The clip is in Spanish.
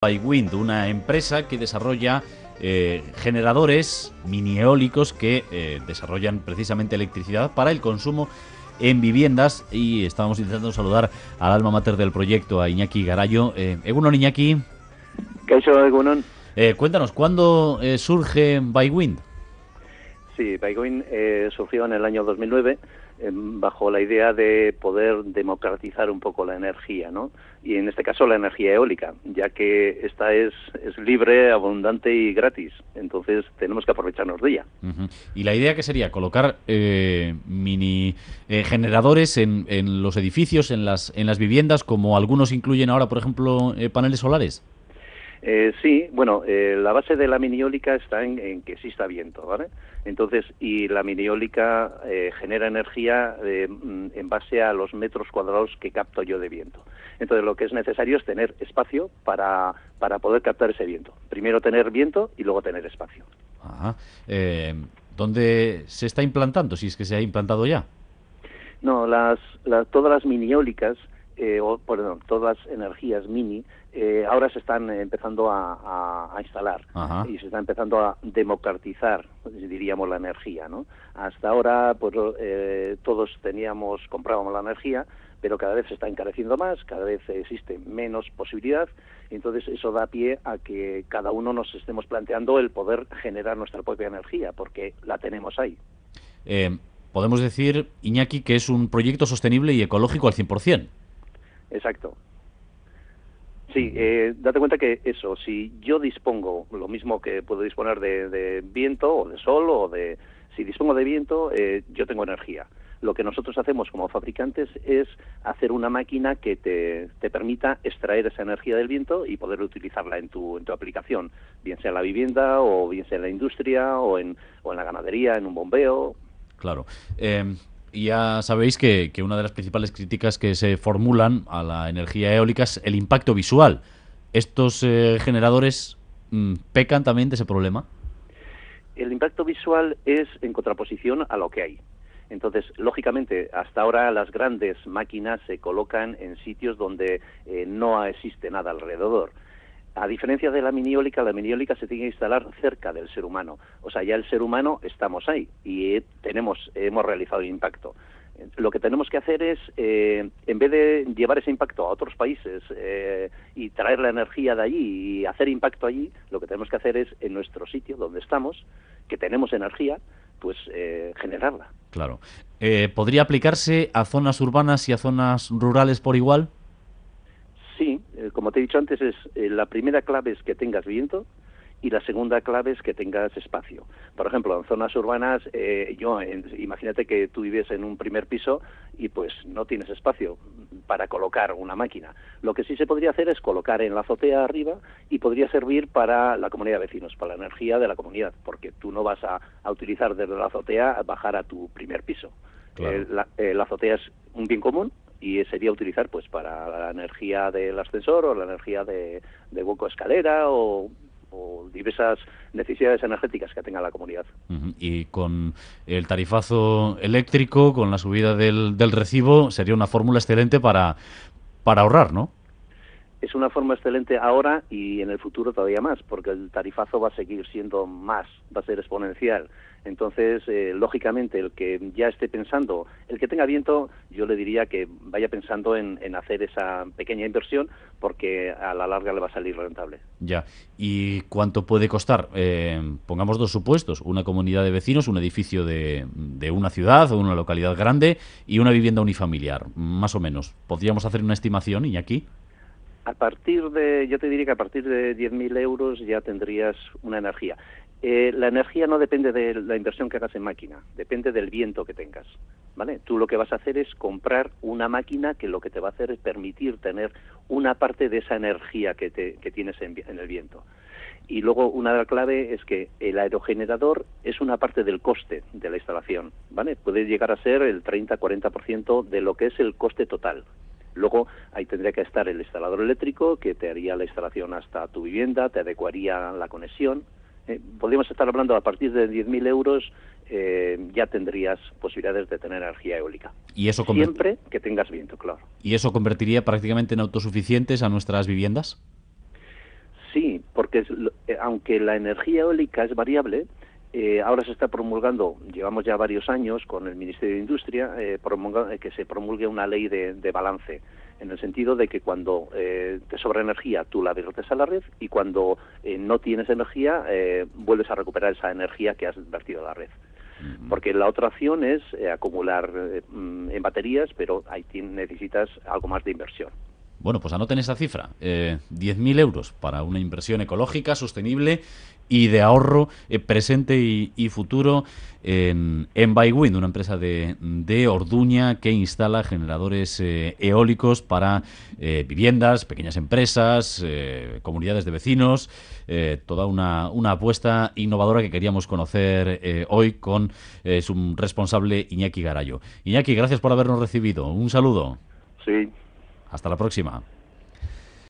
Bywind, una empresa que desarrolla generadores mini eólicos que desarrollan precisamente electricidad para el consumo en viviendas, y estábamos intentando saludar al alma mater del proyecto, a Iñaki Garayo. Egunon, Iñaki. Kaixo, egunon. Cuéntanos, ¿cuándo surge Bywind? Sí, Bywind surgió en el año 2009 bajo la idea de poder democratizar un poco la energía, ¿no? Y en este caso la energía eólica, ya que esta es libre, abundante y gratis. Entonces tenemos que aprovecharnos de ella. Y la idea que sería colocar mini generadores en los edificios, en las viviendas, como algunos incluyen ahora, por ejemplo, paneles solares. Sí, bueno, la base de la mini eólica está en que exista viento, ¿vale? Entonces, y la mini eólica genera energía en base a los metros cuadrados que capto yo de viento. Entonces, lo que es necesario es tener espacio para poder captar ese viento. Primero tener viento y luego tener espacio. Ajá. ¿Dónde se está implantando, si es que se ha implantado ya? No, todas las mini eólicas, todas las energías mini, ahora se están empezando a instalar. Ajá. Y se está empezando a democratizar, diríamos, la energía, ¿no? Hasta ahora, pues todos comprábamos la energía, pero cada vez se está encareciendo más, cada vez existe menos posibilidad, y entonces eso da pie a que cada uno nos estemos planteando el poder generar nuestra propia energía, porque la tenemos ahí. Podemos decir, Iñaki, que es un proyecto sostenible y ecológico al 100%. Exacto. Sí, date cuenta que eso, si yo dispongo, lo mismo que puedo disponer de viento o de sol, si dispongo de viento, yo tengo energía. Lo que nosotros hacemos como fabricantes es hacer una máquina que te permita extraer esa energía del viento y poder utilizarla en tu aplicación, bien sea en la vivienda o bien sea en la industria o en la ganadería, en un bombeo. Claro. Ya sabéis que una de las principales críticas que se formulan a la energía eólica es el impacto visual. ¿Estos generadores pecan también de ese problema? El impacto visual es en contraposición a lo que hay. Entonces, lógicamente, hasta ahora las grandes máquinas se colocan en sitios donde no existe nada alrededor. A diferencia de la mini eólica se tiene que instalar cerca del ser humano. O sea, ya el ser humano estamos ahí y hemos realizado impacto. Lo que tenemos que hacer es, en vez de llevar ese impacto a otros países y traer la energía de allí y hacer impacto allí, lo que tenemos que hacer es, en nuestro sitio donde estamos, que tenemos energía, pues generarla. Claro. ¿Podría aplicarse a zonas urbanas y a zonas rurales por igual? Sí, como te he dicho antes, la primera clave es que tengas viento y la segunda clave es que tengas espacio. Por ejemplo, en zonas urbanas, imagínate que tú vives en un primer piso y pues no tienes espacio para colocar una máquina. Lo que sí se podría hacer es colocar en la azotea arriba y podría servir para la comunidad de vecinos, para la energía de la comunidad, porque tú no vas a utilizar desde la azotea a bajar a tu primer piso. Claro. La azotea es un bien común y sería utilizar pues para la energía del ascensor o la energía de hueco escalera o diversas necesidades energéticas que tenga la comunidad. Y con el tarifazo eléctrico, con la subida del recibo, sería una fórmula excelente para ahorrar, ¿no? Es una forma excelente ahora y en el futuro todavía más, porque el tarifazo va a seguir siendo más, va a ser exponencial. Entonces, lógicamente, el que ya esté pensando, el que tenga viento, yo le diría que vaya pensando en hacer esa pequeña inversión, porque a la larga le va a salir rentable. Ya. ¿Y cuánto puede costar? Pongamos dos supuestos: una comunidad de vecinos, un edificio de una ciudad o una localidad grande y una vivienda unifamiliar, más o menos. ¿Podríamos hacer una estimación, Iñaki? Yo te diría que a partir de 10.000 euros ya tendrías una energía. La energía no depende de la inversión que hagas en máquina, depende del viento que tengas, ¿vale? Tú lo que vas a hacer es comprar una máquina que lo que te va a hacer es permitir tener una parte de esa energía que tienes en el viento. Y luego una clave es que el aerogenerador es una parte del coste de la instalación, ¿vale? Puede llegar a ser el 30-40% de lo que es el coste total. Luego ahí tendría que estar el instalador eléctrico que te haría la instalación hasta tu vivienda, te adecuaría la conexión. Podríamos estar hablando a partir de 10.000 euros, ya tendrías posibilidades de tener energía eólica. ¿Y eso siempre que tengas viento, claro. ¿Y eso convertiría prácticamente en autosuficientes a nuestras viviendas? Sí, porque aunque la energía eólica es variable, ahora se está promulgando, llevamos ya varios años con el Ministerio de Industria, que se promulgue una ley de balance, en el sentido de que cuando te sobra energía tú la viertes a la red y cuando no tienes energía vuelves a recuperar esa energía que has vertido a la red. Porque la otra opción es acumular en baterías, pero ahí necesitas algo más de inversión. Bueno, pues anoten esa cifra, 10.000 euros para una inversión ecológica, sostenible y de ahorro presente y futuro en Bywind, una empresa de Orduña que instala generadores eólicos para viviendas, pequeñas empresas, comunidades de vecinos, toda una apuesta innovadora que queríamos conocer hoy con su responsable Iñaki Garayo. Iñaki, gracias por habernos recibido. Un saludo. Sí. Hasta la próxima.